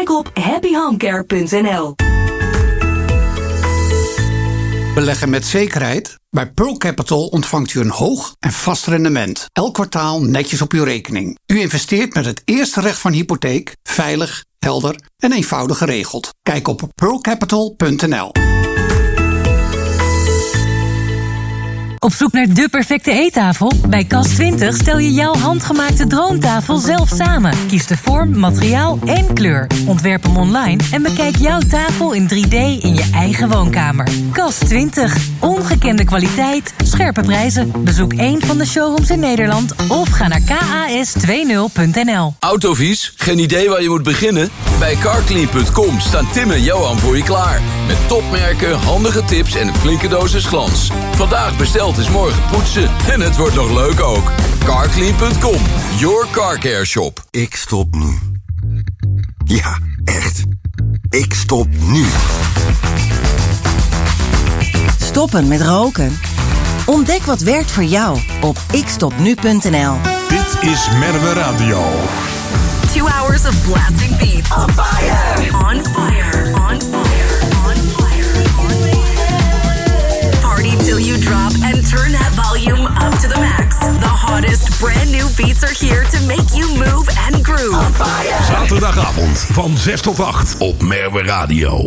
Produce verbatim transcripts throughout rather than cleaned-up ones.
Kijk op happy home care punt n l. Beleggen met zekerheid? Bij Pearl Capital ontvangt u een hoog en vast rendement. Elk kwartaal netjes op uw rekening. U investeert met het eerste recht van hypotheek, veilig, helder en eenvoudig geregeld. Kijk op pearl capital punt n l. Op zoek naar de perfecte eettafel? Bij Kas twintig stel je jouw handgemaakte droomtafel zelf samen. Kies de vorm, materiaal en kleur. Ontwerp hem online en bekijk jouw tafel in drie D in je eigen woonkamer. Kas twintig. Ongekende kwaliteit, scherpe prijzen. Bezoek één van de showrooms in Nederland of ga naar kas twintig punt n l. Autovies? Geen idee waar je moet beginnen? Bij carclean punt com staan Tim en Johan voor je klaar. Met topmerken, handige tips en een flinke dosis glans. Vandaag besteld is morgen poetsen. En het wordt nog leuk ook. carclean punt com, your car care shop. Ik stop nu. Ja, echt. Ik stop nu. Stoppen met roken? Ontdek wat werkt voor jou op ik stop nu punt n l. Dit is Merwe Radio. Two hours of blasting beats. On fire! On fire! On fire! On fire! On fire! Party till you drop and turn that volume up to the max. The hottest brand new beats are here to make you move and groove. On fire! Zaterdagavond van zes tot acht op Merwe Radio.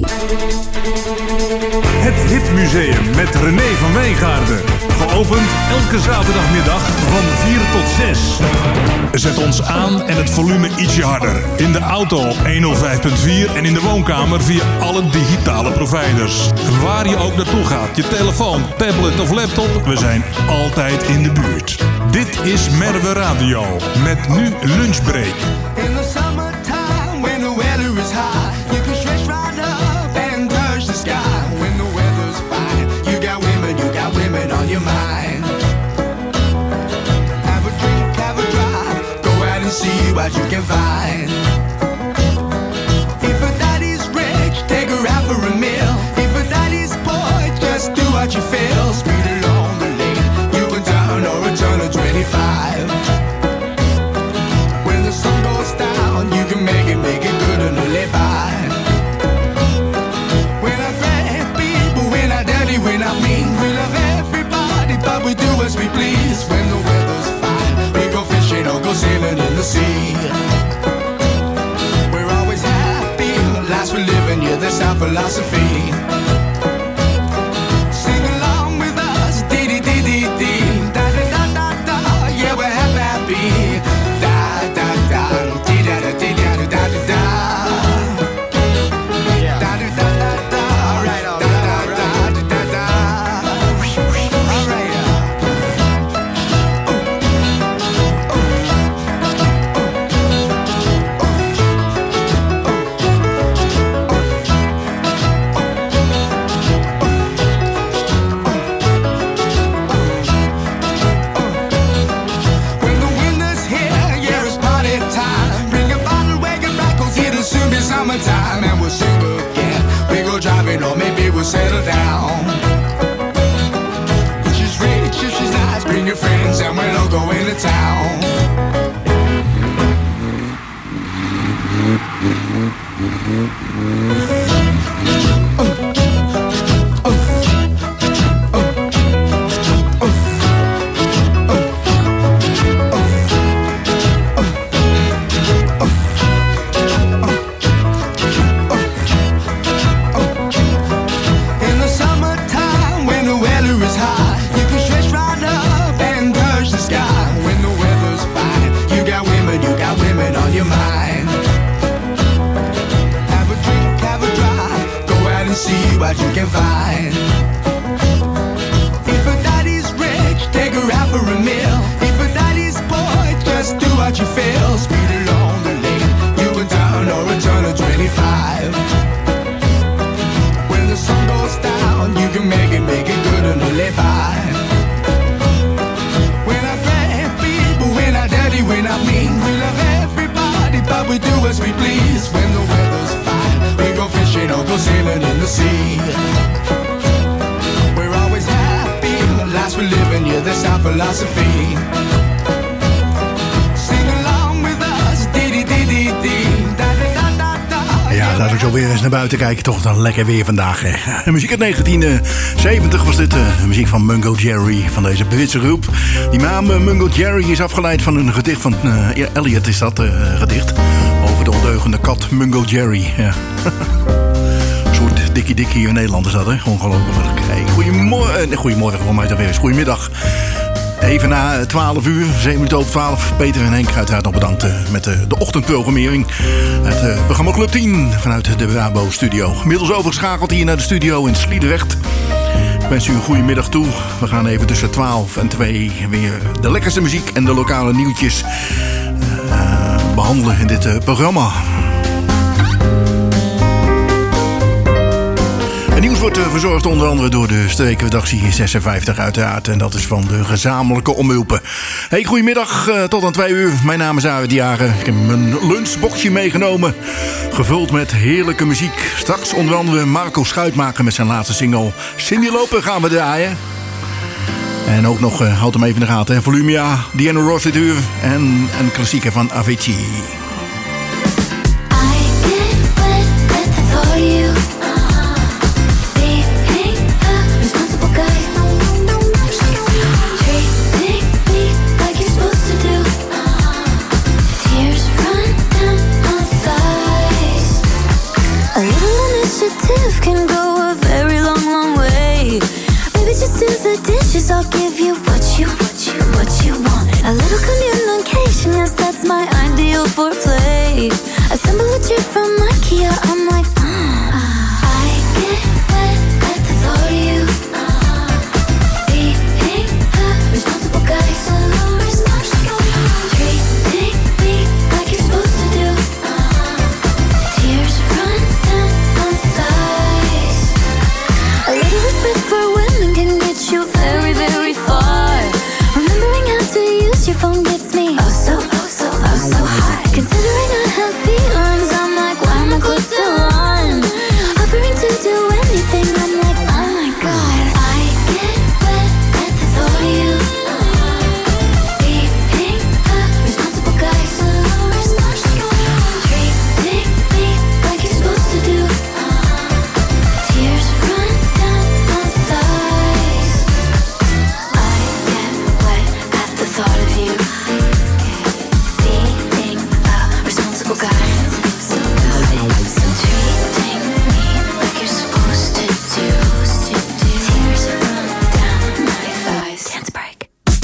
Het Hitmuseum met René van Wijngaarden. Geopend elke zaterdagmiddag van vier tot zes. Zet ons aan en het volume ietsje harder. In de auto op honderdvijf punt vier en in de woonkamer via alle digitale providers. Waar je ook naartoe gaat, je telefoon, tablet of laptop, we zijn altijd in de buurt. Dit is Merwe Radio met nu Lunchbreak. In the summertime when the weather is high, you can stretch right up and touch the sky. When the weather's fine, you got women, you got women on your mind. Have a drink, have a drive, go out and see what you can find. If a daddy's rich, take her out for a meal. If a daddy's poor, just do what you feel. Speed along the lane, you can turn or return to twenty-five. When the sun goes down, you can make it, make it good and live by. We're not great people, we're not dirty, we're not mean. We love everybody, but we do as we please. When the weather's fine, we go fishing or go sailing in the sea. We're always happy, life's for living, yeah, that's our philosophy. Sing along with us, dee-dee-dee-dee-dee, da-da-da-da-da, yeah, we're happy. Da-da-da, dee-da-da-dee-da-da-da-da. Da-da-da-da-da, right on, da-da-da-da-da-da. All right, when the winter's here, yeah, it's party time. Bring a bottle, wagon back, 'cause it'll soon be summertime. And we'll sing again. We go driving or maybe we'll settle down. If she's rich, if she's nice, bring your friends and we'll all go into town. In the summertime when the weather is high, you can stretch right up and touch the sky. When the weather's fine, you got women, you got women on your mind. Have a drink, have a drive, go out and see what you can find. If a daddy's rich, take her out for a meal. If a daddy's poor, just do what you feel. Speed along the lane, you can turn or return to twenty-five. When the sun goes down, you can make it, make it good and live by. We're not great people, we're not dirty, we're not mean. We love everybody, but we do as we please. When the weather's fine, we go fishing or go sailing in the sea. We're always happy, life's for living, yeah, that's our philosophy. Sing along with us, dee-dee-dee-dee-dee, da-da-da-da-da, laat ik zo weer eens naar buiten kijken. Toch dan lekker weer vandaag. Hè. De muziek uit negentien zeventig was dit. Uh, de muziek van Mungo Jerry, van deze Britse groep. Die naam uh, Mungo Jerry is afgeleid van een gedicht van uh, Eliot, is dat uh, gedicht. Over de ondeugende kat Mungo Jerry. Ja. Een soort dikkie dikkie hier in Nederland is dat, hè? Ongelooflijk. Hey, goedemorgen. Uh, goedemorgen voor mij toch weer eens. Goedemiddag. Even na twaalf uur, zeven minuten over twaalf. Peter en Henk uiteraard nog bedankt uh, met uh, de ochtendprogrammering. Het uh, programma Club tien vanuit de Brabo studio. Inmiddels overgeschakeld hier naar de studio in Sliedrecht. Ik wens u een goede middag toe. We gaan even tussen twaalf en twee weer de lekkerste muziek en de lokale nieuwtjes uh, behandelen in dit uh, programma. Het nieuws wordt verzorgd onder andere door de streekredactie zesenvijftig uiteraard. En dat is van de gezamenlijke omhulpen. Hey, goedemiddag, uh, tot aan twee uur. Mijn naam is Arend Jager. Ik heb mijn lunchboxje meegenomen. Gevuld met heerlijke muziek. Straks onder andere Marco Schuitmaker met zijn laatste single Cindy Lopen gaan we draaien. En ook nog, uh, houd hem even in de gaten, hè. Volumia, Diana Ross dit uur. En een klassieker van Avicii. I get wet at the thought of you. Can go a very long, long way. Maybe just do the dishes. I'll give you what you, what you, what you want. A little communication, yes, that's my ideal for play. Assemble a chair from IKEA. I'm like, mm. I get wet at the thought of you. Being a responsible guy, so responsible. Treating me like you're supposed to do. Tears run down my thighs. A little respect for women can get you very, very far. Remembering how to use your phone gets me oh so, oh so, oh so high. Considering I have feelings, I'm like, why am I close to one? Offering to do anything, I'm like, oh my god. I get wet at the thought of you. Being a responsible guy, so responsible. Treating me like you're supposed to do. Tears run down my thighs. I get wet at the thought of you. Being a responsible guy. Treating me like you're supposed to do. Tears run down my thighs. Dance break.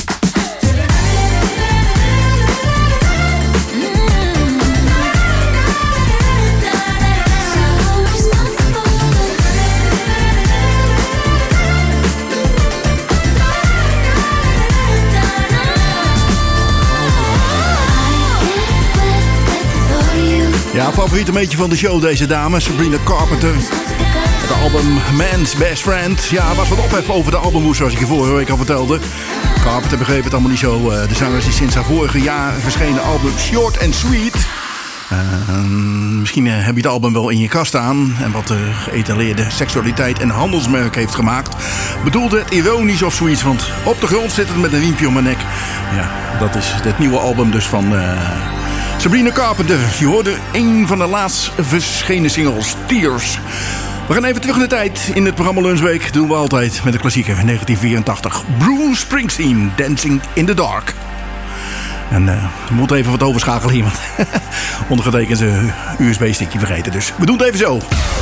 Ja, favoriete beetje van de show deze dame, Sabrina Carpenter. Het album Man's Best Friend. Ja, was wat ophef over de albumhoes zoals ik je vorige week al vertelde. Carpenter begreep het allemaal niet zo. De zanger is sinds haar vorige jaar verschenen album Short and Sweet. Uh, misschien heb je het album wel in je kast staan. En wat de geëtaleerde seksualiteit en handelsmerk heeft gemaakt. Bedoelde het ironisch of zoiets. Want op de grond zit het met een riempje om mijn nek. Ja, dat is het nieuwe album dus van... Uh, Sabrina Carpenter, je hoorde een van de laatst verschenen singles, Tears. We gaan even terug in de tijd. In het programma Lunchweek doen we altijd met de klassieker negentien vierentachtig. Bruce Springsteen, Dancing in the Dark. En uh, we moeten even wat overschakelen hier, want ondergetekend zijn U S B-stickje vergeten. Dus we doen het even zo.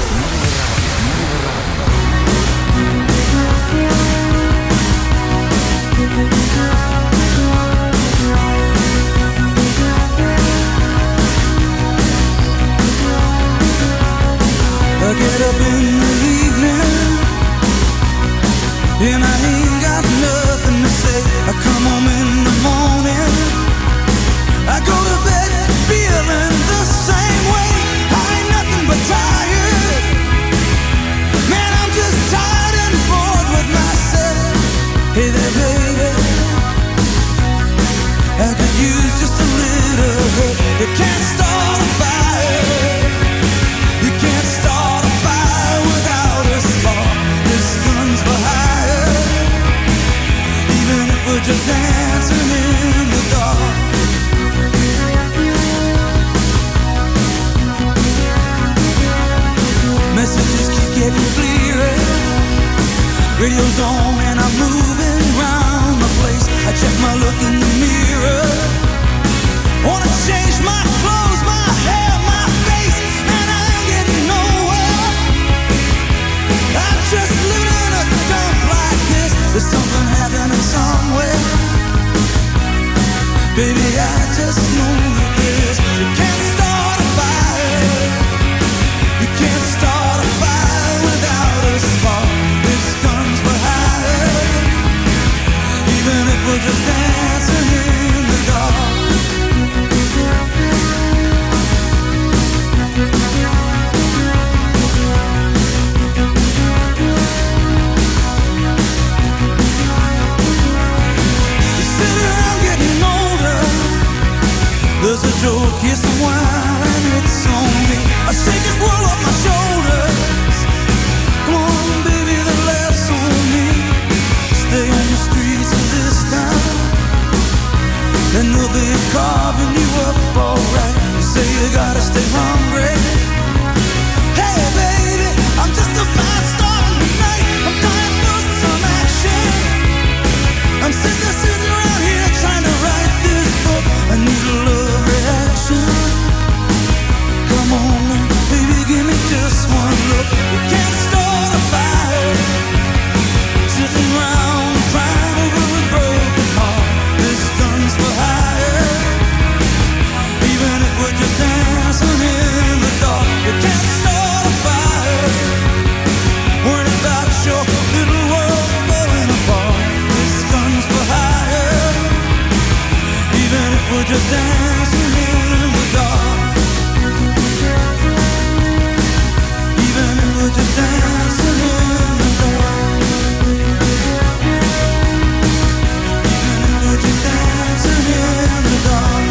I get up in the evening and I ain't got nothing to say. I come home in the morning, I go to bed feeling the same way. I ain't nothing but tired. getting clearer. Radio's on and I'm moving around the place. I check my look in the mirror. Wanna change my clothes, my hair, my face, and I ain't getting nowhere. I'm just living in a dump like this. There's something happening somewhere. Baby, I just know that this. You can't start a fire. You can't start a fire without a spark. This guns for hire. Even if we're just dancing in the dark. There's a joke, here's some wine, it's on me. I shake this world off my shoulders. Come on, baby, the laughs on me. Stay on the streets of this town, and they'll be carving you up alright. You say you gotta stay hungry. Hey, baby, I'm just a fast star tonight. I'm dying for some action. I'm sitting, sitting around here trying to write this book. I need a love reaction. Come on, baby, give me just one look. We can't start a fire. Sitting around crying over a broken heart. This gun's for hire. Even if we're just dancing in the dark. We can't start a fire. Worried about your little world falling apart. This gun's for hire. Even if we're just dancing in the dark. Even if we're just dancing in the dark. Even if we're just dancing in the dark.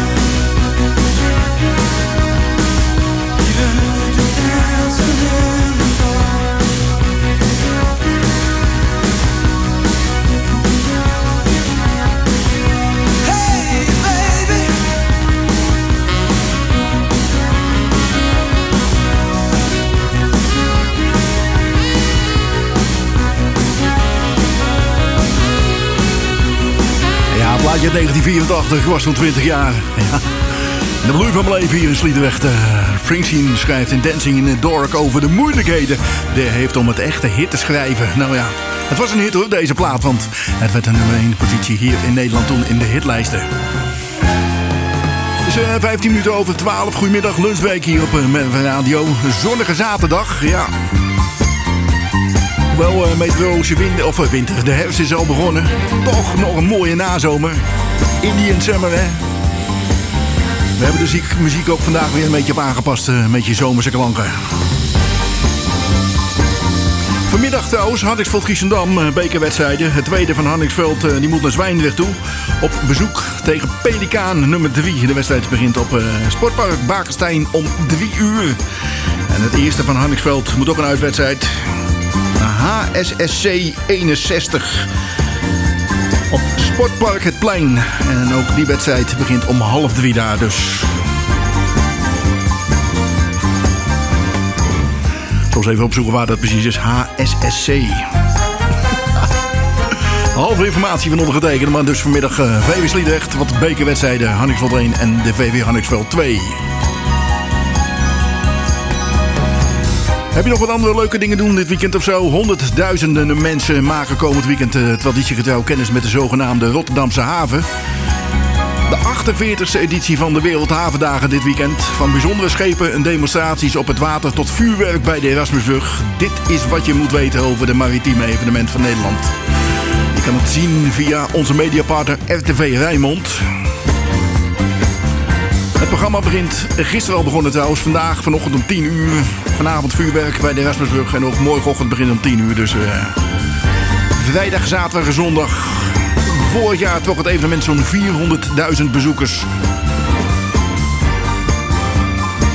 Even if we're just dancing in the dark. Hey, baby. Ja, het plaatje uit negentien vierentachtig was toen twintig jaar. Ja. De bloei van mijn leven hier in Sliedrecht. Uh, Springsteen schrijft in Dancing in the Dark over de moeilijkheden die hij heeft om het echte hit te schrijven. Nou ja, het was een hit hoor, deze plaat, want het werd een nummer één positie hier in Nederland toen in de hitlijsten. Het is uh, vijftien minuten over twaalf. Goedemiddag, lunchweek hier op uh, Merwe Radio. Zonnige zaterdag, ja. Wel uh, meteorologische winter, of uh, winter, de herfst is al begonnen. Toch nog een mooie nazomer. Indian Summer, hè. We hebben de ziek, muziek ook vandaag weer een beetje op aangepast. Uh, een beetje zomerse klanken. Vanmiddag trouwens, Hanniksveld-Giessendam, uh, bekerwedstrijden. Het tweede van Hanniksveld, uh, die moet naar Zwijndrecht toe. Op bezoek tegen Pelikaan nummer drie. De wedstrijd begint op uh, Sportpark Bakenstein om drie uur. En het eerste van Hanniksveld moet ook een uitwedstrijd. H S S C eenenzestig. Op Sportpark Het Plein. En ook die wedstrijd begint om half drie daar dus. Ik zal eens even opzoeken waar dat precies is. H S S C. Halve informatie van ondergetekende. Maar dus vanmiddag uh, V W Sliedrecht. Wat bekerwedstrijden. Hanniksveld één en de V W Hanniksveld twee. Heb je nog wat andere leuke dingen doen dit weekend of zo? Honderdduizenden mensen maken komend weekend uh, traditiegetrouw kennis met de zogenaamde Rotterdamse haven. De achtenveertigste editie van de Wereldhavendagen dit weekend. Van bijzondere schepen en demonstraties op het water tot vuurwerk bij de Erasmusbrug. Dit is wat je moet weten over de maritieme evenement van Nederland. Je kan het zien via onze mediapartner R T V Rijnmond. Het programma begint gisteren al begonnen trouwens. Vandaag vanochtend om tien uur. Vanavond vuurwerk bij de Erasmusbrug. En ook morgenochtend begint om tien uur. Dus uh, vrijdag, zaterdag en zondag. Vorig jaar trok het evenement zo'n vierhonderdduizend bezoekers.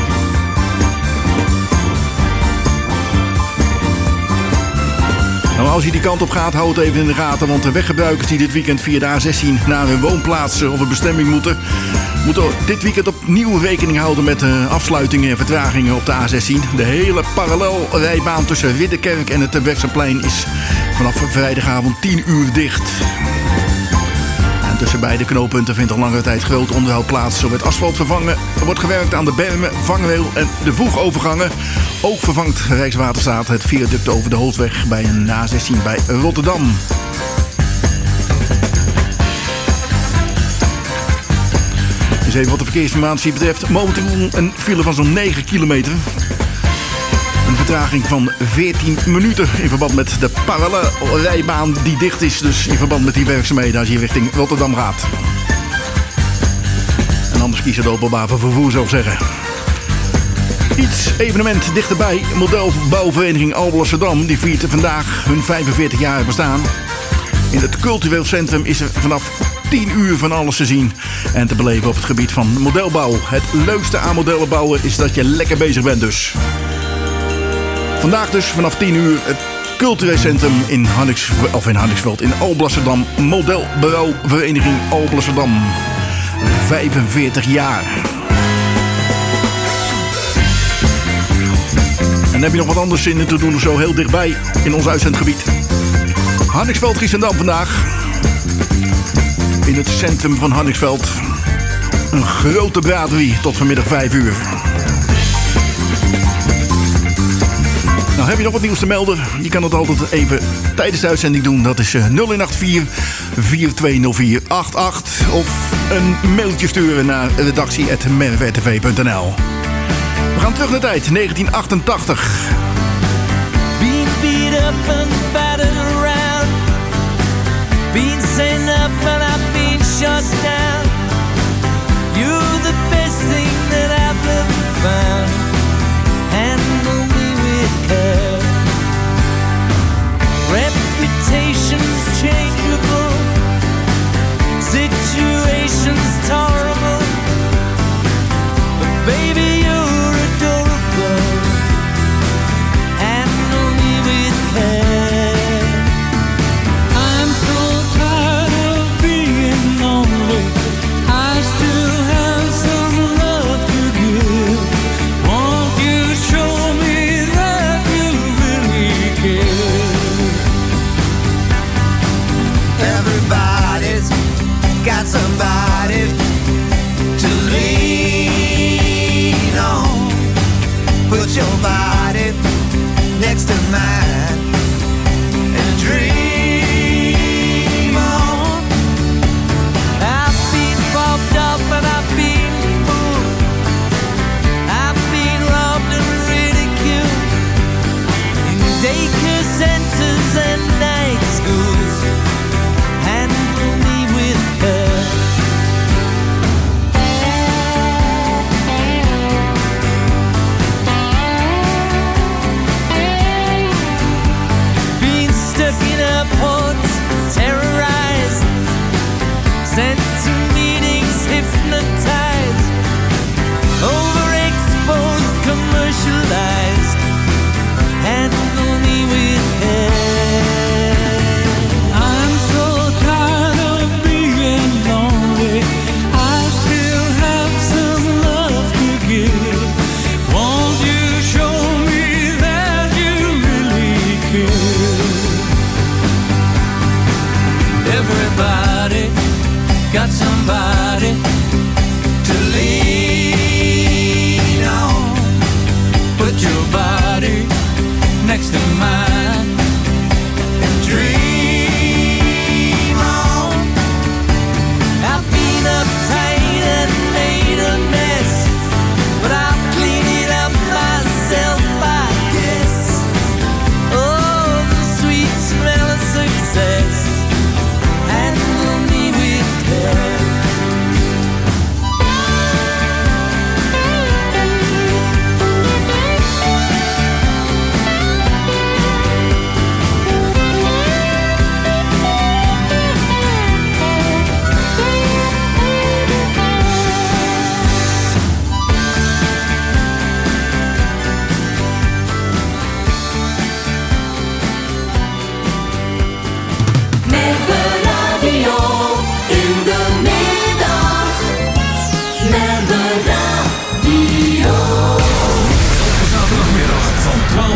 Nou, als je die kant op gaat, hou het even in de gaten. Want de weggebruikers die dit weekend via de A zestien naar hun woonplaats of een bestemming moeten... moeten dit weekend opnieuw rekening houden met uh, afsluitingen en vertragingen op de A zestien. De hele parallelrijbaan tussen Ridderkerk en het Terbrechtseplein is vanaf vrijdagavond tien uur dicht. En tussen beide knooppunten vindt al langere tijd groot onderhoud plaats. Zo werd asfalt vervangen, er wordt gewerkt aan de bermen, vangrail en de voegovergangen. Ook vervangt Rijkswaterstaat het viaduct over de Hoofdweg bij een A zestien bij Rotterdam. Dus even wat de verkeersinformatie betreft. Momenteel een file van zo'n negen kilometer. Een vertraging van veertien minuten in verband met de parallelrijbaan die dicht is. Dus in verband met die werkzaamheden als je richting Rotterdam gaat. En anders kies je de openbaar vervoer, zou ik zeggen. Iets evenement dichterbij. Modelbouwvereniging Alblasserdam die viert vandaag hun vijfenveertig jaar bestaan. In het cultureel centrum is er vanaf tien uur van alles te zien en te beleven op het gebied van modelbouw. Het leukste aan modellen bouwen is dat je lekker bezig bent dus. Vandaag dus vanaf tien uur het cultureel centrum in Hanniks, of in Hanniksveld in Alblasserdam. Modelbouwvereniging Alblasserdam. vijfenveertig jaar. En dan heb je nog wat anders in te doen of zo heel dichtbij in ons uitzendgebied. Hanniksveld, Giesendam vandaag. In het centrum van Hanniksveld. Een grote braderie tot vanmiddag vijf uur. Nou, heb je nog wat nieuws te melden? Je kan het altijd even tijdens de uitzending doen. Dat is nul een acht vier, vier twee nul vier, acht acht. Of een mailtje sturen naar redactie apenstaartje merve r t v punt n l. We gaan terug naar de tijd, negentien achtentachtig. Being beat up and battered around, being sent up and I've been shut down. You're the best thing that I've ever found. Handle me with care. Reputation's changeable, situation's tolerable, but baby you're adorable. Handle me with care. I'm so tired of being lonely. I still have some love to give. Won't you show me that you really care? Everybody's got somebody to lean on. Put your body next to mine and dream on. I've been bobbed up and I've been fooled. I've been robbed and ridiculed in daycare centers and night schools. Handle me with care. Being stuck in airports, terrorized, sent to meetings, hypnotized, overexposed, commercialized. Handle me with care. I'm so tired of being lonely. I still have some love to give. Won't you show me that you really care? Everybody got somebody to lean on. Put your body next to mine and dream on. I've been uptight and made a mess, but I'll clean it up myself, I guess. Oh, the sweet smell of success. Handle me with care.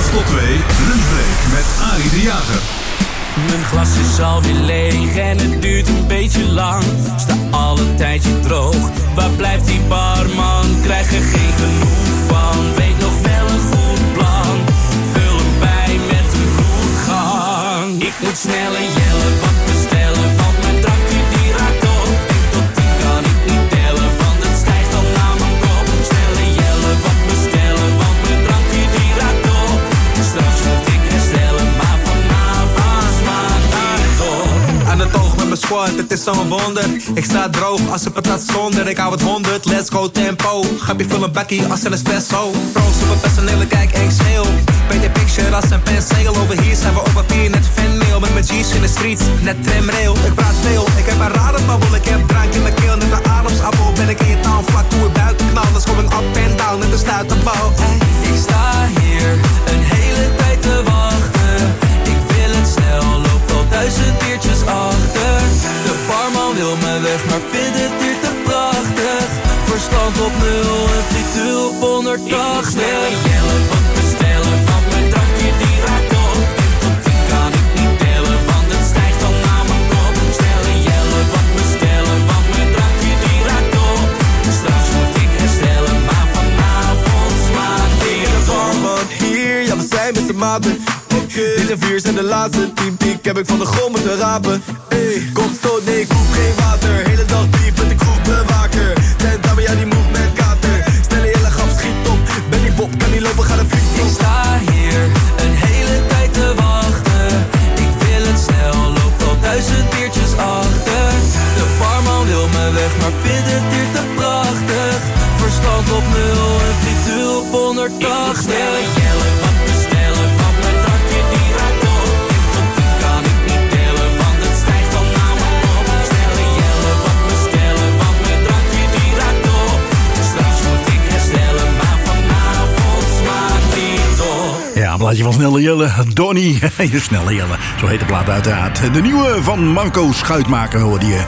tot twee, lunchbreak met Arie de Jager. Mijn glas is alweer leeg en het duurt een beetje lang. Sta al een tijdje droog, waar blijft die barman? Krijg er geen genoeg van, weet nog wel een goed plan. Vul hem bij met een bloedgang. Ik moet sneller jellen, wat bestellen, want mijn drankje die raakt op. Eén tot tien kan ik niet tellen, want het stijgt al naar mijn kop. Sneller jellen, wat bestellen, want mijn drankje die raakt op. Straks moet ik herstellen, maar vanavond smaakt die toch. Aan het oog met mijn squad, het is zo'n wonder. Ik sta droog als een patat zonder. Ik hou het honderd, let's go tempo. Grapje vul een bakkie als een espresso. Proost op het personeel, kijk ik schreeuw. Paint de picture als een penseel. Over hier zijn we op papier, net fanmail. Met mijn G's in de streets, net tramrail. Ik praat veel, ik heb een rare babbel. Ik heb drank in mijn keel, net een ademsappel. Ben ik in je town, vlak hoe ik buiten knal. Dus kom ik up en down, net een stuiterbal. Ik sta hier een hele tijd te wachten. Ik wil het snel, loop al duizend biertjes achter. De barman wil me weg, maar vindt het hier te prachtig. Verstand op nul en frituur op honderdtachtig. Ik moet sneller jellen, wat bestellen, want mijn drankje die raakt op. Eén tot tien kan ik niet tellen, want het stijgt al naar mijn kop. Sneller jellen, wat bestellen, want mijn drankje die raakt op. Straks moet ik herstellen, maar vanavond smaakt die de barman hier, ja we zijn met de maten. Deze vier zijn de laatste, tien piek heb ik van de grond moeten rapen. Ey, kom stoot, nee ik hoef geen water. Hele dag diep met de kroegbewaker. Tent aan bij jou die move met kater. Snelle hele grap schiet op, ben die pop, kan niet lopen, ga de fiets op. Ik sta hier een hele tijd te wachten. Ik wil het snel, loop al duizend biertjes achter. De barman wil me weg, maar vindt het hier te prachtig. Verstand op nul en frituur op honderdtachtig. Sneller jellen, wat bestellen, van mijn drankje die raakt op. Eén tot tien kan ik niet tellen, want het stijgt al naar mijn kop. Sneller jellen, wat bestellen, van mijn drankje die raakt op. Straks moet ik herstellen, maar vanavond smaakt die toch. Ja, een plaatje van Snelle Jelle, Donnie. Snelle Jelle, zo heet de plaat uiteraard. De nieuwe van Marco Schuitmaker hoorde je.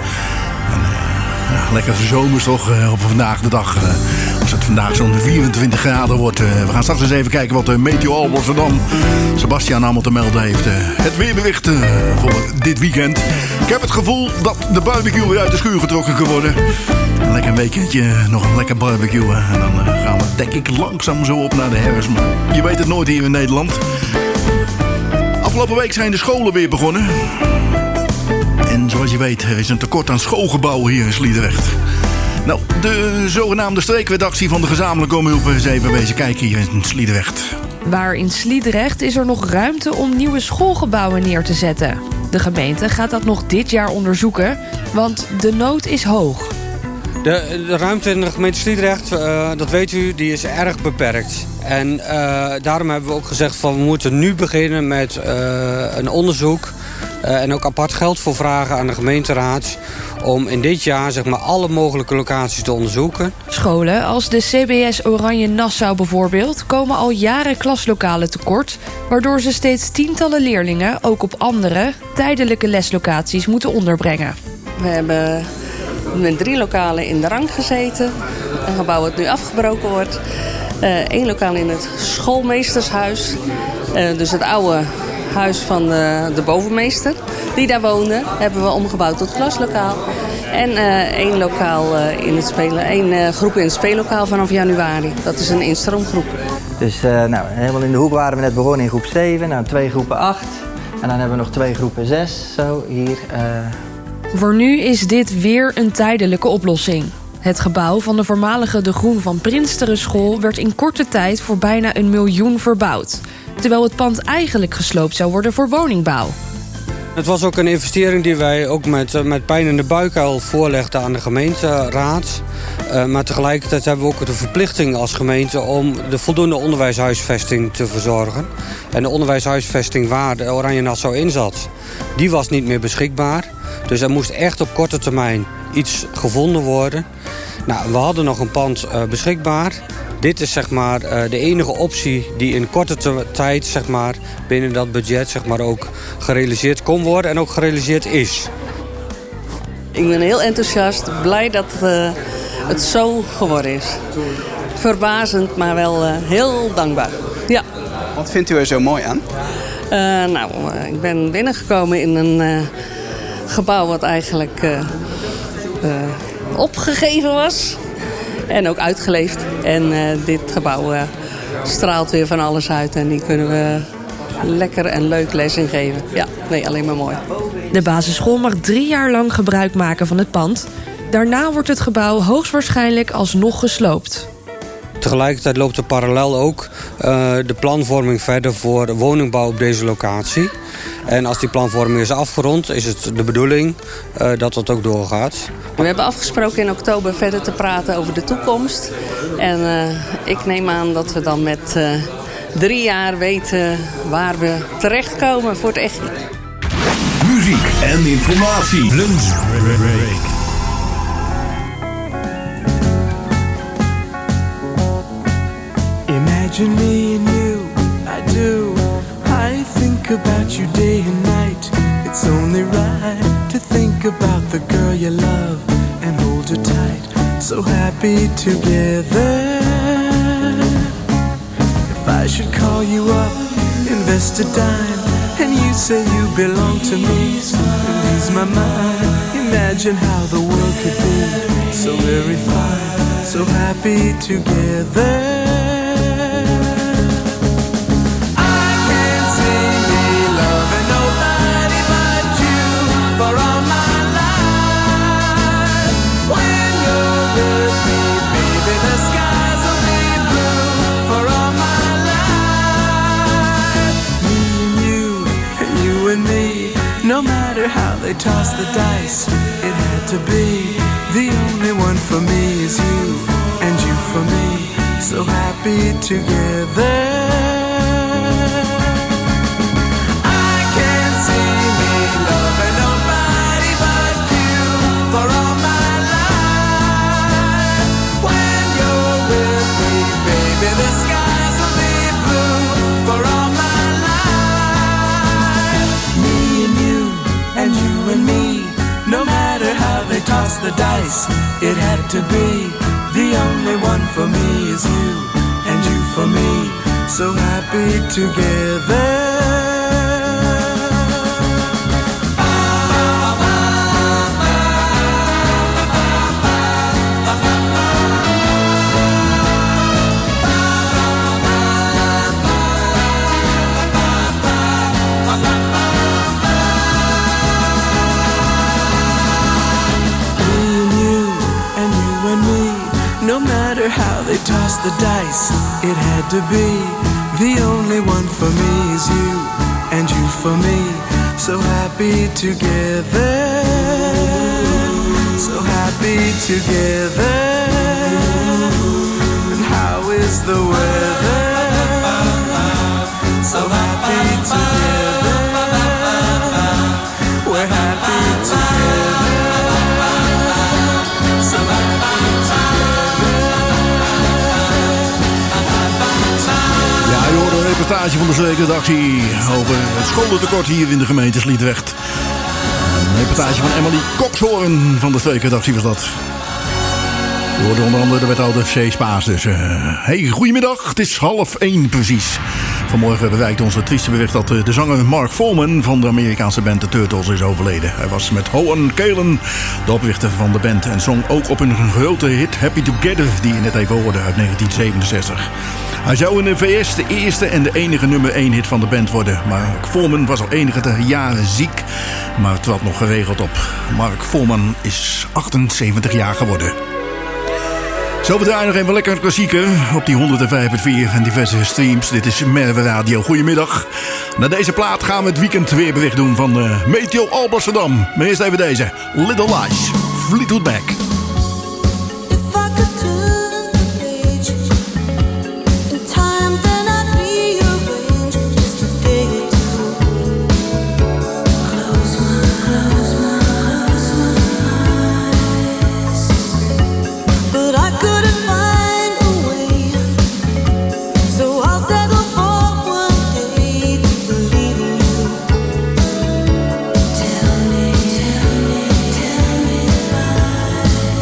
Ja, lekker zomers toch, uh, op vandaag de dag. Uh, als het vandaag zo'n vierentwintig graden wordt. Uh, we gaan straks eens even kijken wat de Meteo Alblasserdam Sebastian allemaal te melden heeft. Uh, het weerbericht uh, voor dit weekend. Ik heb het gevoel dat de barbecue weer uit de schuur getrokken kan worden. Een lekker weekendje, nog een lekker barbecue. En dan uh, gaan we denk ik langzaam zo op naar de herfst. Maar je weet het nooit hier in Nederland. Afgelopen week zijn de scholen weer begonnen. En zoals je weet, er is een tekort aan schoolgebouwen hier in Sliedrecht. Nou, de zogenaamde streekredactie van de gezamenlijke omroep is even wezen kijken hier in Sliedrecht. Waar in Sliedrecht is er nog ruimte om nieuwe schoolgebouwen neer te zetten. De gemeente gaat dat nog dit jaar onderzoeken, want de nood is hoog. De, de ruimte in de gemeente Sliedrecht, uh, dat weet u, die is erg beperkt. En uh, daarom hebben we ook gezegd van we moeten nu beginnen met uh, een onderzoek. Uh, en ook apart geld voor vragen aan de gemeenteraad. Om in dit jaar zeg maar, alle mogelijke locaties te onderzoeken. Scholen als de C B S Oranje Nassau bijvoorbeeld komen al jaren klaslokalen tekort. Waardoor ze steeds tientallen leerlingen ook op andere, tijdelijke leslocaties moeten onderbrengen. We hebben met drie lokalen in de rang gezeten. Een gebouw dat nu afgebroken wordt. Eén uh, lokaal in het schoolmeestershuis. Uh, dus het oude huis van de, de bovenmeester die daar woonde, hebben we omgebouwd tot klaslokaal. En uh, één lokaal uh, in het spelen, één uh, groep in het speellokaal vanaf januari. Dat is een instroomgroep. Dus uh, nou, helemaal in de hoek waren we net begonnen in groep zeven, nou twee groepen acht. En dan hebben we nog twee groepen zes, zo hier. Uh... Voor nu is dit weer een tijdelijke oplossing. Het gebouw van de voormalige De Groen van Prinsteren school werd in korte tijd voor bijna een miljoen verbouwd. Terwijl het pand eigenlijk gesloopt zou worden voor woningbouw. Het was ook een investering die wij ook met, met pijn in de buik al voorlegden aan de gemeenteraad. Uh, maar tegelijkertijd hebben we ook de verplichting als gemeente om de voldoende onderwijshuisvesting te verzorgen. En de onderwijshuisvesting waar de Oranje Nassau in zat, die was niet meer beschikbaar. Dus er moest echt op korte termijn iets gevonden worden. Nou, we hadden nog een pand uh, beschikbaar. Dit is zeg maar, uh, de enige optie die in korte te- tijd zeg maar, binnen dat budget zeg maar, ook gerealiseerd kon worden en ook gerealiseerd is. Ik ben heel enthousiast, blij dat uh, het zo geworden is. Verbazend, maar wel uh, heel dankbaar. Ja. Wat vindt u er zo mooi aan? Uh, nou, uh, ik ben binnengekomen in een uh, gebouw wat eigenlijk uh, uh, opgegeven was. En ook uitgeleefd. En uh, dit gebouw uh, straalt weer van alles uit. En die kunnen we lekker en leuk les in geven. Ja, nee, alleen maar mooi. De basisschool mag drie jaar lang gebruik maken van het pand. Daarna wordt het gebouw hoogstwaarschijnlijk alsnog gesloopt. Tegelijkertijd loopt er parallel ook uh, de planvorming verder voor woningbouw op deze locatie. En als die planvorming is afgerond, is het de bedoeling uh, dat dat ook doorgaat. We hebben afgesproken in oktober verder te praten over de toekomst. En uh, ik neem aan dat we dan met uh, drie jaar weten waar we terechtkomen voor het echt. Muziek en informatie. Lunch Break. Imagine me and you, I do. I think about you day and night. It's only right to think about the girl you love and hold her tight. So happy together. If I should call you up, invest a dime, and you say you belong to me, it ease my mind. Imagine how the world could be so very fine, so happy together. No matter how they toss the dice, it had to be. The only one for me is you, and you for me, so happy together. I can't see me loving nobody but you for all my life. When you're with me, baby, the skies will be blue for all my life. Me and you, and you and me, no matter how they toss the dice, it had to be. The only one for me is you, and you for me, so happy together. No matter how they toss the dice, it had to be. The only one for me is you, and you for me, so happy together. So happy together. And how is the weather? So happy together. We're happy together. So happy together. Ja, je hoorde een reportage van de Zekerredactie over het scholentekort hier in de gemeente Sliedrecht. Een reportage van Emily Kokshoorn van de Zekerredactie was dat. Je hoorde onder andere de wethouder F C Spaas. Dus, uh, hey, goedemiddag. Het is half één precies. Vanmorgen bereikt ons het trieste bericht dat de zanger Mark Foreman van de Amerikaanse band The Turtles is overleden. Hij was met Hoan Kalen de oprichter van de band en zong ook op een grote hit Happy Together die je net even hoorde uit negentien zevenenzestig. Hij zou in de V S de eerste en de enige nummer één hit van de band worden. Mark Foreman was al enige jaren ziek, maar het trad nog geregeld op. Mark Foreman is achtenzeventig jaar geworden. Zo, we draaien nog even lekker een klassieker op die honderdvijf komma vier en diverse streams. Dit is Merwe Radio. Goedemiddag. Na deze plaat gaan we het weekend weerbericht doen van uh, Meteo Alblasserdam. Maar eerst even deze. Little Lies, Fleetwood Mac. Tell me, tell me, tell me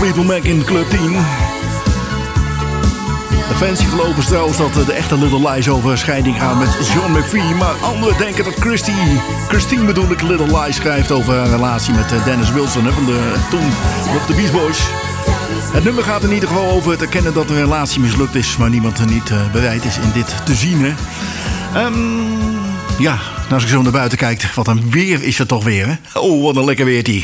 Fleetwood Mac in Club tien. De fans die geloven trouwens dat de echte Little Lies over scheiding gaan met John McVie. Maar anderen denken dat Christy, Christine bedoel ik, Little Lies schrijft over haar relatie met Dennis Wilson. Hè, van de, toen nog de Beach Boys. Het nummer gaat in ieder geval over het erkennen dat een relatie mislukt is. Maar niemand er niet uh, bereid is in dit te zien. Hè. Um, ja, als ik zo naar buiten kijk, wat een weer is het toch weer. Hè? Oh, wat een lekker weertje.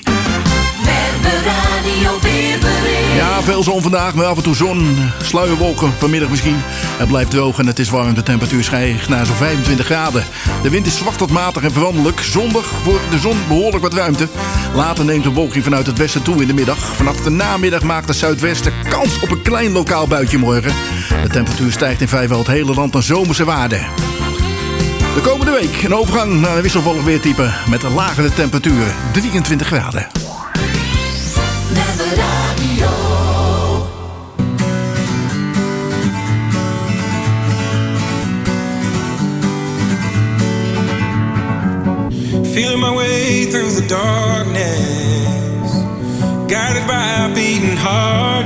Ja, veel zon vandaag, maar af en toe zon. Sluierwolken vanmiddag misschien. Het blijft droog en het is warm. De temperatuur stijgt naar zo'n vijfentwintig graden. De wind is zwak tot matig en veranderlijk. Zondag voor de zon behoorlijk wat ruimte. Later neemt de wolking vanuit het westen toe in de middag. Vanaf de namiddag maakt het zuidwesten kans op een klein lokaal buitje morgen. De temperatuur stijgt in vrijwel het hele land naar zomerse waarden. De komende week een overgang naar een wisselvallig weertype met een lagere temperatuur, drieëntwintig graden. Feeling my way through the darkness, guided by a beating heart.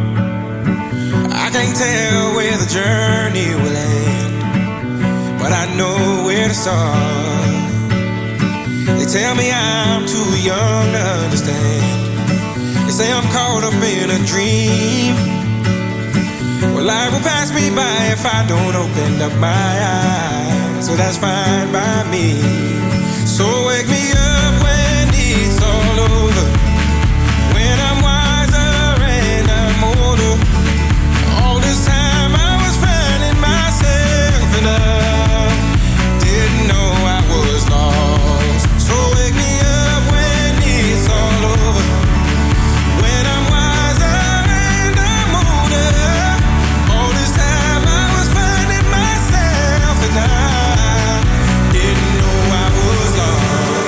I can't tell where the journey will end, but I know where to start. They tell me I'm too young to understand. They say I'm caught up in a dream. Well, life will pass me by if I don't open up my eyes, so that's fine by me. So wake me up when it's all over, when I'm wiser and I'm older. All this time I was finding myself and I didn't know I was lost. So wake me up when it's all over, when I'm wiser and I'm older. All this time I was finding myself and I didn't know I was lost.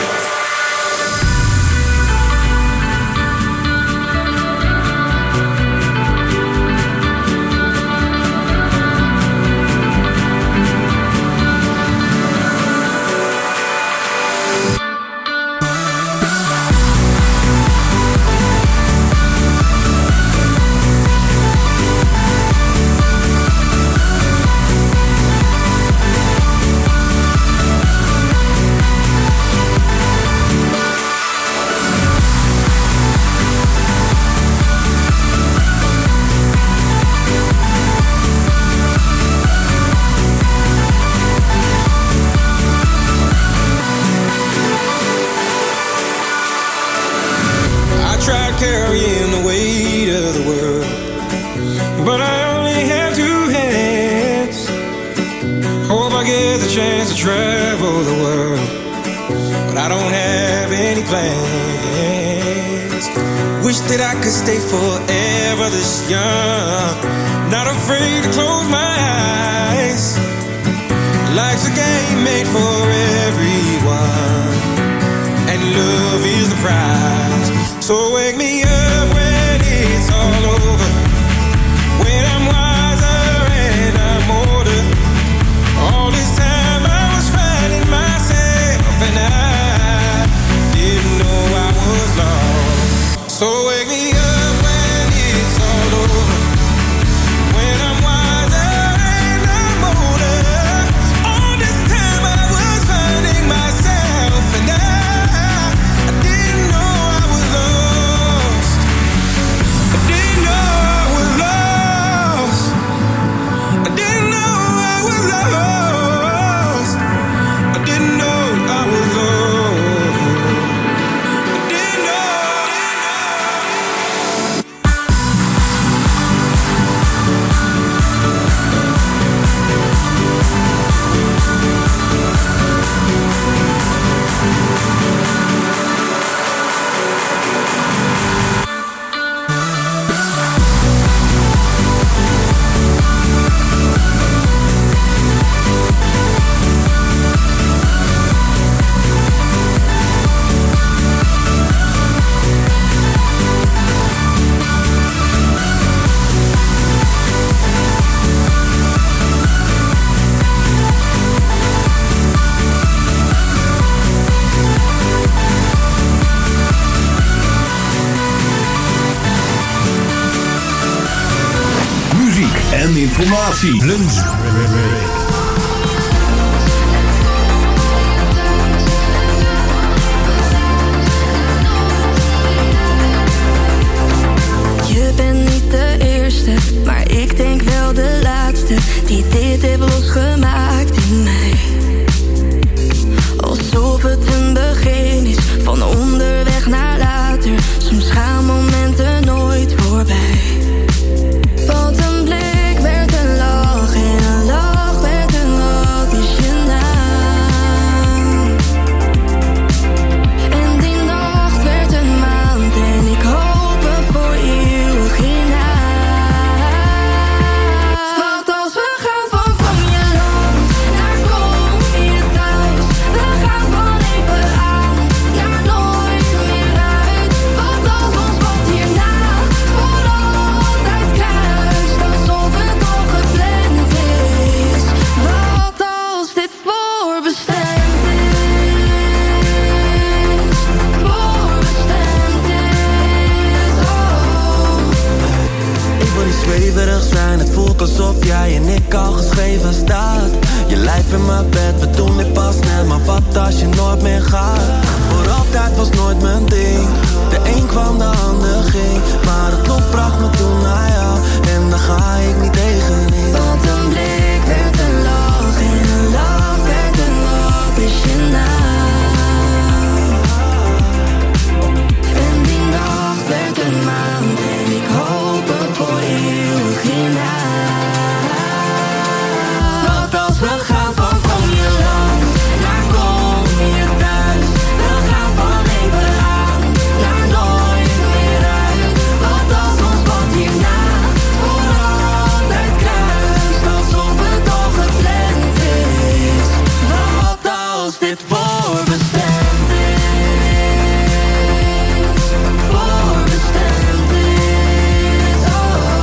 Carrying the weight of the world, but I only have two hands. Hope I get the chance to travel the world, but I don't have any plans. Wish that I could stay forever this young, not afraid to close my eyes. Life's a game made for everyone, and love is the prize. So wake me up when it's all over, when I'm wiser and I'm older. All this time I was finding myself and I didn't know I was lost. So wake me up when it's all over, when I'm wiser and I'm older. All this time I was finding myself and I, I didn't know I en informatie. Lunchbreak. Je bent niet de eerste, maar ik denk wel de laatste die dit heeft losgemaakt in mij. Alsof het een begin is van onderweg naar later. Soms gaan momenten nooit voorbij. Want een blik werd een lach en een lach werd een wat is je naam. En die nacht werd een maand en ik hoop er voor eeuwig in huis. Want als we gaan van van je land naar kom je thuis. We gaan van even aan naar nooit meer uit. Want als ons pad hierna voor altijd kruist, alsof het al gepland is. Wat als dit voorbestemd is, voorbestemd is, oh. Ik wil niet zweverig zijn, het voelt alsof jij en ik al geschreven staat. Je lijf in mijn bed, we doen dit pas net, maar wat als je nooit meer gaat? Voor altijd was nooit mijn ding, de een kwam, de ander ging, maar het lot bracht me toen naar jou, en daar ga ik niet tegenin. Want een blik werd een lach en een lach werd een wat is je naam. En die nacht werd een maand en ik hoop er voor eeuwig in huis. Want als we gaan van kom je land naar kom je thuis. We gaan van even aan naar nooit meer uit. Want als ons pad hierna voor altijd kruist, alsof het al gepland is. Wat als dit voorbestemd is, voorbestemd is, oh.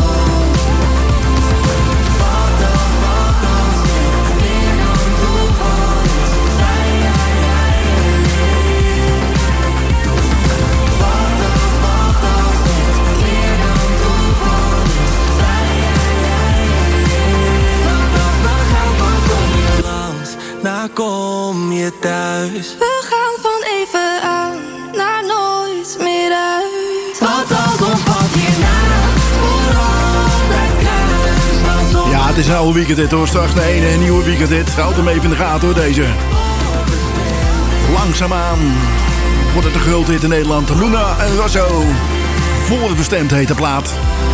Wat als, wat als dit meer dan toeval is, zij, jij, jij en ik. Wat als, wat als dit meer dan toeval is, zij, jij, jij en ik. Want als we gaan van kom je Langs, naar kom je thuis. We gaan van even aan naar nooit meer uit. Wat als ons pad hierna voor altijd kruist, alsof Ja, het is een oude weekend dit hoor. Straks de ene nieuwe weekend dit. Houd hem even in de gaten hoor, deze. Langzaamaan wordt het een grote hit in Nederland. Luna en Rosso. Voorbestemd heet de plaat.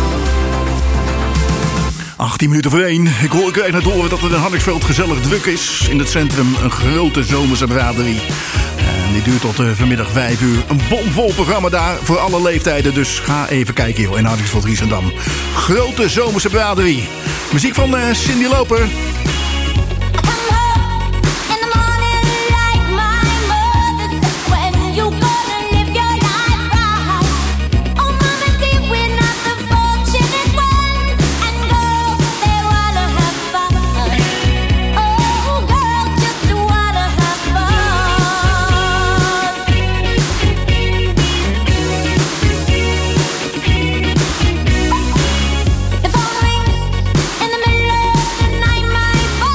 achttien minuten voor één. Ik hoor, ik krijg net horen dat het in Hardingsveld gezellig druk is. In het centrum een grote zomerse braderie. En die duurt tot uh, vanmiddag vijf uur. Een bomvol programma daar voor alle leeftijden. Dus ga even kijken joh, in Hardingsveld, Riesendam. Grote zomerse braderie. Muziek van uh, Cyndi Lauper. if all rings in the middle of the night, my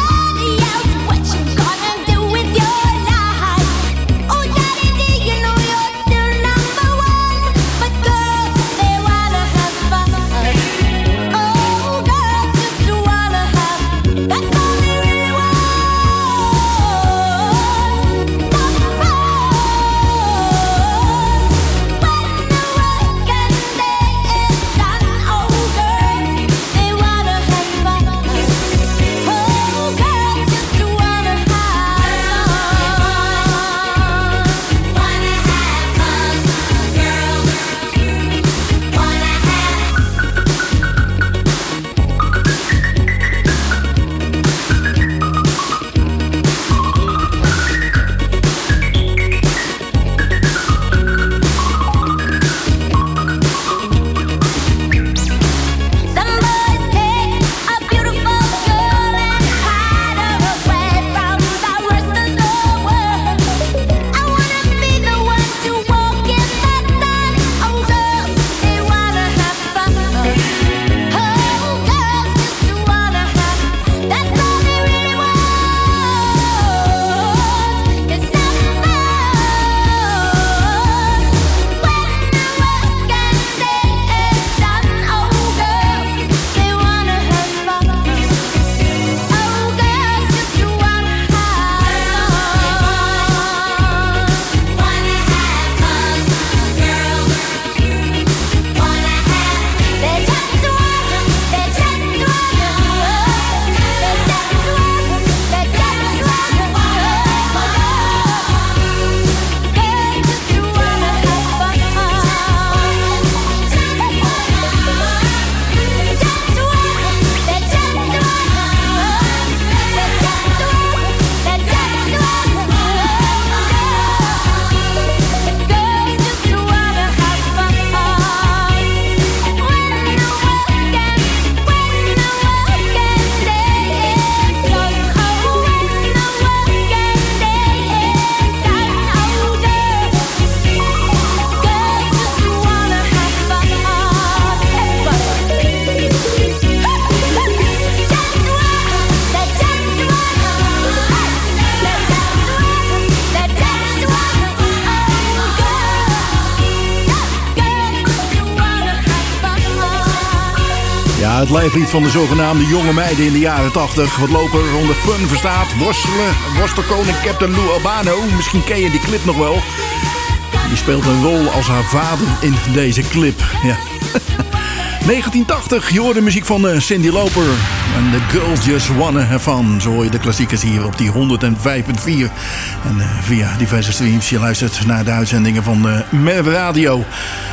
Ja, het lijflied van de zogenaamde jonge meiden in de jaren tachtig. Wat lopen onder fun verstaat. Worstelen, worstelkoning Captain Lou Albano. Misschien ken je die clip nog wel. Die speelt een rol als haar vader in deze clip. Ja. negentien tachtig, je hoort de muziek van Cyndi Lauper. En The Girls Just Wanna Have Fun. Zo hoor je de klassiekers hier op die honderdvijf komma vier. En uh, via diverse streams. Je luistert naar de uitzendingen van uh, Merwe Radio.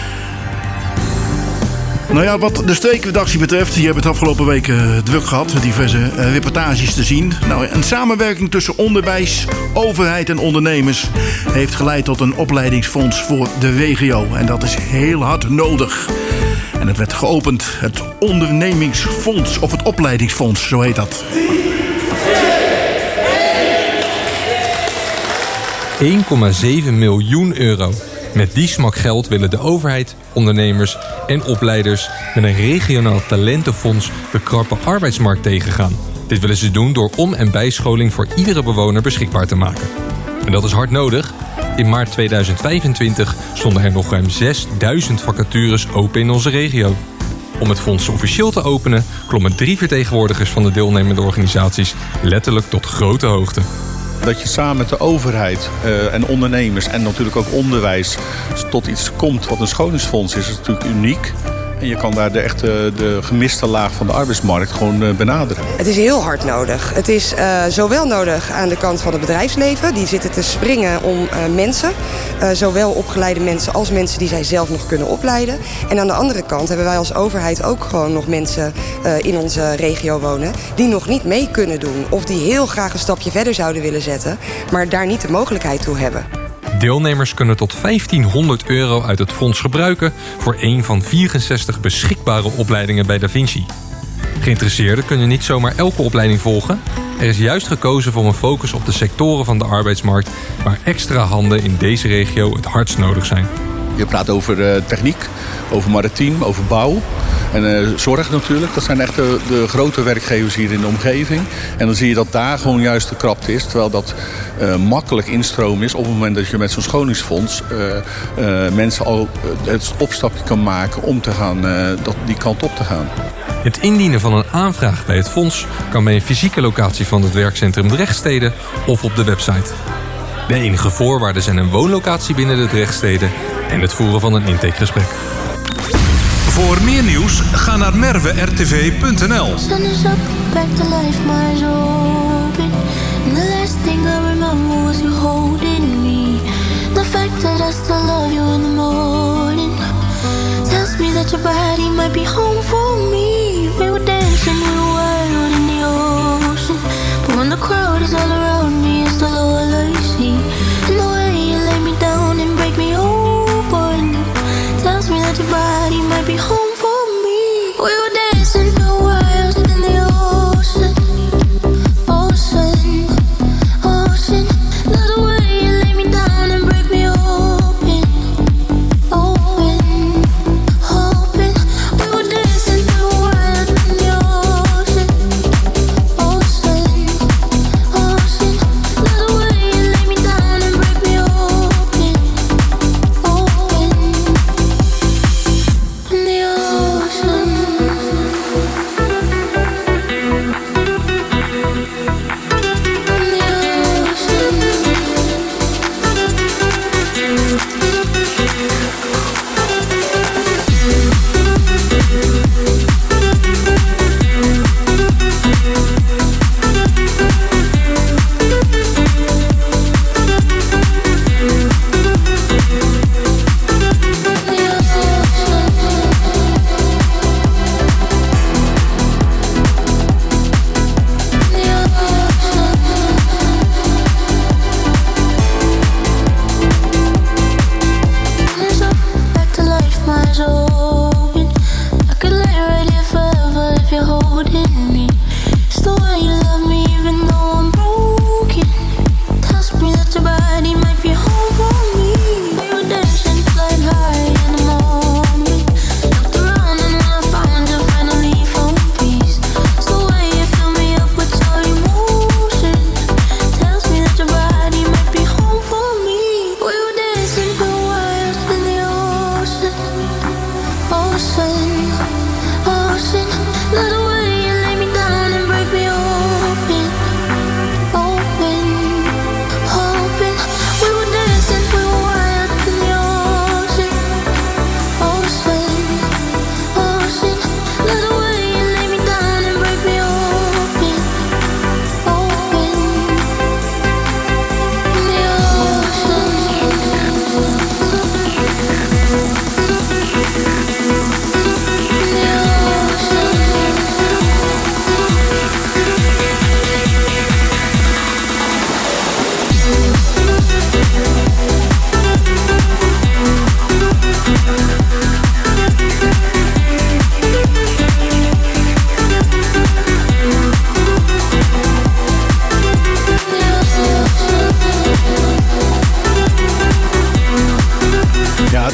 Nou ja, wat de streekredactie betreft, die hebben het afgelopen week uh, druk gehad. Diverse uh, reportages te zien. Nou, een samenwerking tussen onderwijs, overheid en ondernemers heeft geleid tot een opleidingsfonds voor de regio. En dat is heel hard nodig. En het werd geopend, het ondernemingsfonds, of het opleidingsfonds, zo heet dat. één komma zeven miljoen euro. Met die smak geld willen de overheid, ondernemers en opleiders met een regionaal talentenfonds de krappe arbeidsmarkt tegengaan. Dit willen ze doen door om- en bijscholing voor iedere bewoner beschikbaar te maken. En dat is hard nodig. In maart tweeduizend vijfentwintig stonden er nog ruim zesduizend vacatures open in onze regio. Om het fonds officieel te openen klommen drie vertegenwoordigers van de deelnemende organisaties letterlijk tot grote hoogte. Dat je samen met de overheid uh, en ondernemers en natuurlijk ook onderwijs tot iets komt wat een scholingsfonds is, is natuurlijk uniek. En je kan daar de echte de gemiste laag van de arbeidsmarkt gewoon uh, benaderen. Het is heel hard nodig. Het is uh, zowel nodig aan de kant van het bedrijfsleven. Die zitten te springen om uh, mensen. Uh, zowel opgeleide mensen als mensen die zij zelf nog kunnen opleiden. En aan de andere kant hebben wij als overheid ook gewoon nog mensen uh, in onze regio wonen die nog niet mee kunnen doen. Of die heel graag een stapje verder zouden willen zetten, maar daar niet de mogelijkheid toe hebben. Deelnemers kunnen tot vijftienhonderd euro uit het fonds gebruiken voor een van vierenzestig beschikbare opleidingen bij Da Vinci. Geïnteresseerden kunnen niet zomaar elke opleiding volgen. Er is juist gekozen voor een focus op de sectoren van de arbeidsmarkt waar extra handen in deze regio het hardst nodig zijn. Je praat over uh, techniek, over maritiem, over bouw en uh, zorg natuurlijk. Dat zijn echt de, de grote werkgevers hier in de omgeving. En dan zie je dat daar gewoon juist de krapte is. Terwijl dat uh, makkelijk instroom is op het moment dat je met zo'n scholingsfonds uh, uh, mensen al uh, het opstapje kan maken om te gaan, uh, dat, die kant op te gaan. Het indienen van een aanvraag bij het fonds kan bij een fysieke locatie van het werkcentrum Drechtstede of op de website. De enige voorwaarden zijn een woonlocatie binnen de Drechtstede en het voeren van een intakegesprek. Voor meer nieuws, ga naar merwe r t v punt n l. Sun is up, back to life, my eyes open. And the last thing I remember was you holding me. The fact that I still love you in the morning tells me that your body might be home for me. We were dancing, we were wild in the ocean. But when the crowd is all around me, it's still all I see. And the way you lay me down and break me open tells me that your body might be home for me. We were dancing for wild in the ocean, ocean, ocean. Love the way you lay me down and break me open, open, open. We were dancing for wild in the ocean, ocean, ocean. Love the way you lay me down and break me open, open. In the ocean. Back to life, my eyes open. I could lay right here forever if you're holding me. It's the way you love me even though I'm broken. Tells me that your body might be home for me. We were dancing, flying high in the moment. Looked around and when I found you, finally found peace. It's the way you fill me up with your emotion. Tells me that your body might be home for me. We were dancing for wild in the ocean, ocean, ocean.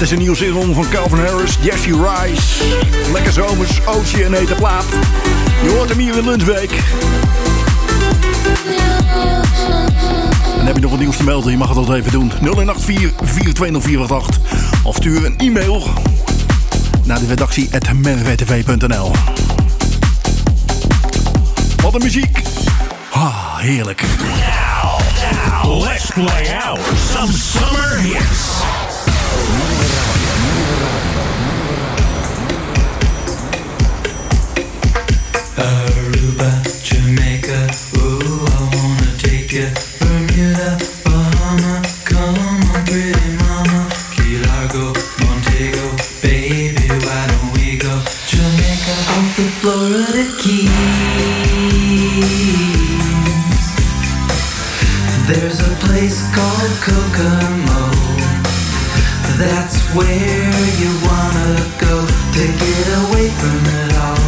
is een nieuwe single van Calvin Harris, Jesse Rice. Lekker zomers, Ocean heet de plaat. Je hoort hem hier in Lunchweek. En heb je nog wat nieuws te melden, je mag het altijd even doen. nul een acht vier, vier twee nul vier acht acht. Of stuur een e-mail naar de redactie at merwtv punt n l. Wat een muziek. Ah, heerlijk. Now, now, let's play out some summer hits. Aruba, Jamaica, ooh, I wanna take you. Bermuda, Bahama, come on, pretty mama. Key Largo, Montego, baby, why don't we go? Jamaica, off the Florida Keys. There's a place called Kokomo. That's where you wanna go to get away from it all.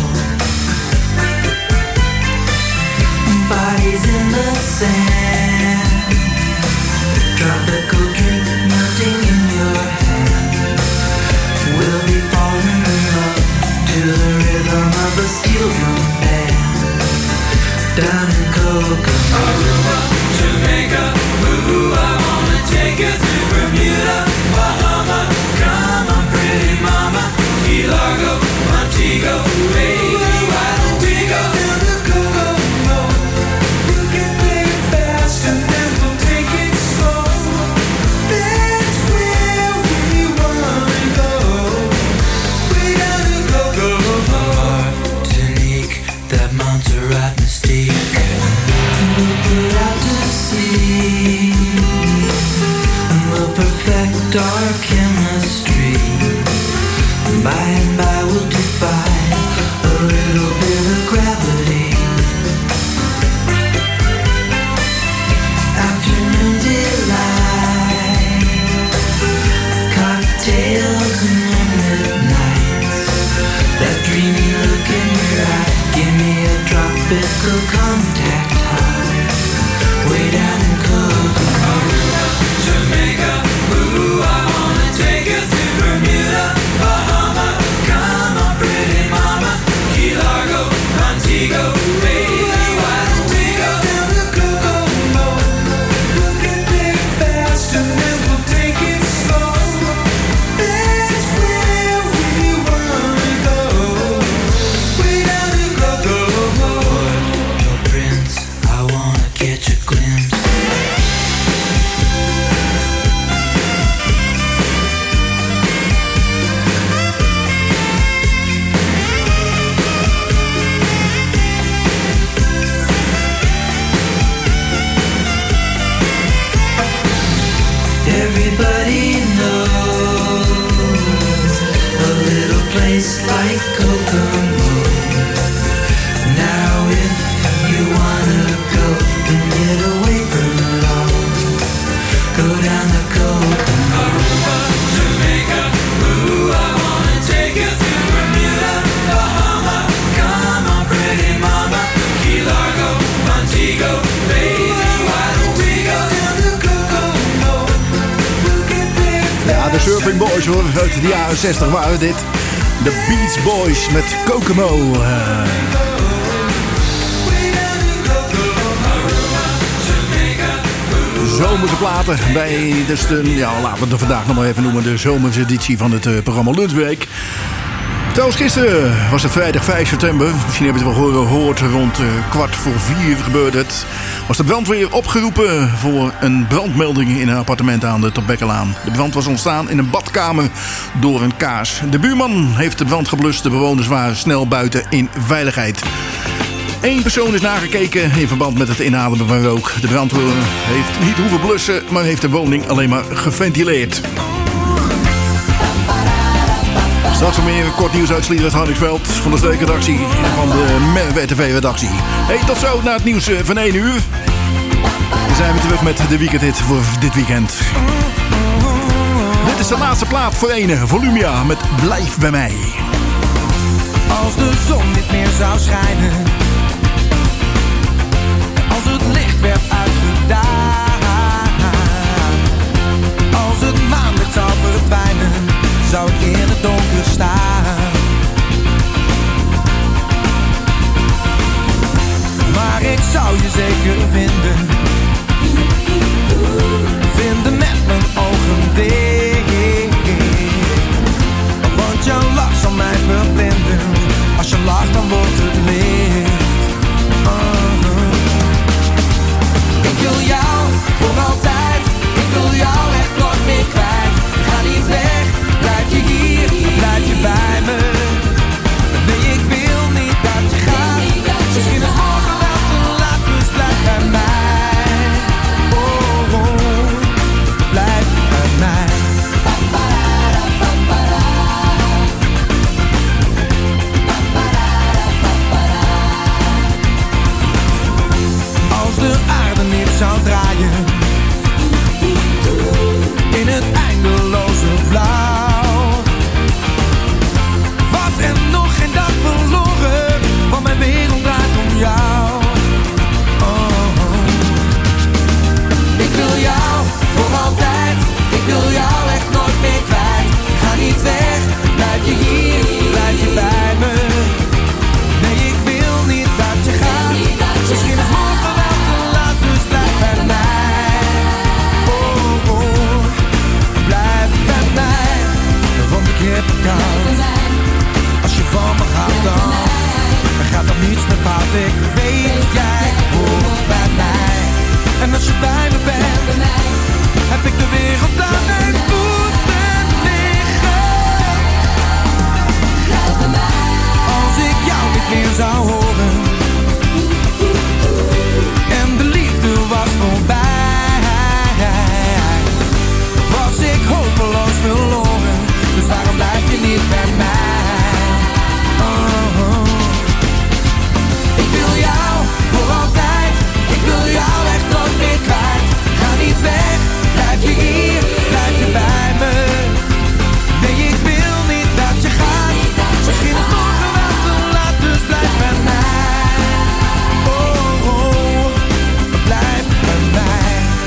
Bodies in the sand, tropical drink melting in your hand. We'll be falling in love to the rhythm of a steel drum band. Down in Kokomo, Aruba, Jamaica, ooh, I wanna take you to Bermuda, Bahama, come on, pretty mama, Key Largo, Montego, baby, why don't we go down to Kokomo? You can play it fast and then we'll take it slow. That's where we wanna go. Way down to Kokomo. Martinique, that Montserrat mystique. We'll put out to sea, and we'll perfect our chemistry. By and by we'll defy a little bit of gravity. Afternoon delight, cocktails and moonlit nights. That dreamy look in your eye, give me a tropical contact high. Way down in Kokomo, Jamaica, ooh, I wanna take you to Bermuda, Bahama, come on, pretty mama, Key Largo, Montego, baby, why don't we go down to Kokomo? We'll get there fast and then we'll take it slow. That's where we wanna go. Way down to Kokomo. Your prince, I wanna catch a glimpse. Everybody knows a little place like Kokomo. Now if you wanna go and get away from it all, go down to Kokomo. Aruba, Jamaica, ooh, I wanna take you to Bermuda, Bahama, come on, pretty mama, Key Largo, Montego, baby, why don't we go down to Kokomo? Ja, de Surfing Boys hoor, uit de jaren zestig waren dit. De Beach Boys met Kokomo. Uh, zomerse platen bij dus de, ja, laten we het vandaag nog maar even noemen, de zomerse editie van het uh, programma Lunchweek. Trouwens, gisteren was het vrijdag vijf september. Misschien heb je het wel gehoord, rond uh, kwart voor vier gebeurde het. Was de brandweer opgeroepen voor een brandmelding in een appartement aan de Torbekkelaan. De brand was ontstaan in een badkamer door een kaars. De buurman heeft de brand geblust. De bewoners waren snel buiten in veiligheid. Eén persoon is nagekeken in verband met het inademen van rook. De brandweer heeft niet hoeven blussen, maar heeft de woning alleen maar geventileerd. Straks weer een kort nieuws uit Sliedrecht Hardingsveld van de steekredactie en van de M W T V-redactie. Hey, tot zo na het nieuws van één uur. Dan zijn we terug met de weekendhit voor dit weekend. Dit is de laatste plaat voor ene, Volumia met Blijf bij mij. Als de zon niet meer zou schijnen, als het licht werd uitgedaan, als het maanlicht zou verdwijnen, zeker vinden. Vinden met mijn ogen dicht. Want jouw lach zal mij verblinden. Als je lacht dan wordt het licht. Uh-huh. Ik wil jou voor altijd. Ik wil jou echt nooit meer kwijt. Ga niet weg, blijf je hier, blijf je bij me. Nee, ik wil niet dat je gaat. Misschien is morgen wel te laat, dus blijf bij mij. Oh, oh, blijf bij mij. Als de aarde niet zou draaien in het eindeloze blauw, was er nog geen dag verloren, want mijn wereld draait om jou. Oh, oh. Ik wil jou voor altijd, ik wil jou echt nooit meer kwijt. Ga niet weg, blijf je hier, blijf je bij me. Nee, ik wil niet dat je gaat. Misschien is morgen wel te laat, dus blijf bij mij. Oh, oh, blijf bij mij. Want ik heb het koud. Als je van me gaat dan, dan gaat er niets meer fout. Ik weet dat jij hoort bij mij. En als je bij me bent, heb ik de wereld aan mijn voeten liggen. Als ik jou niet meer zou horen en de liefde was voorbij, was ik hopeloos verloren. Dus waarom blijf je niet bij mij? Oh, oh. Ik wil jou voor altijd. Ik wil jou echt nooit meer kwijt. Ga niet weg, blijf je hier, blijf je bij me. Nee, ik wil niet dat je gaat. Misschien is morgen wel te laat, dus blijf bij mij. Oh, oh, blijf bij mij.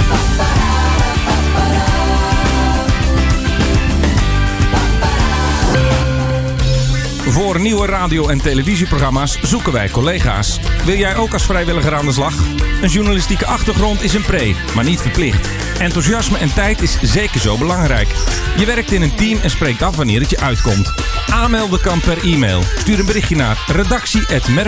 Voor nieuwe radio- en televisieprogramma's zoeken wij collega's. Wil jij ook als vrijwilliger aan de slag? Een journalistieke achtergrond is een pre, maar niet verplicht. Enthousiasme en tijd is zeker zo belangrijk. Je werkt in een team en spreekt af wanneer het je uitkomt. Aanmelden kan per e-mail. Stuur een berichtje naar redactie apenstaartje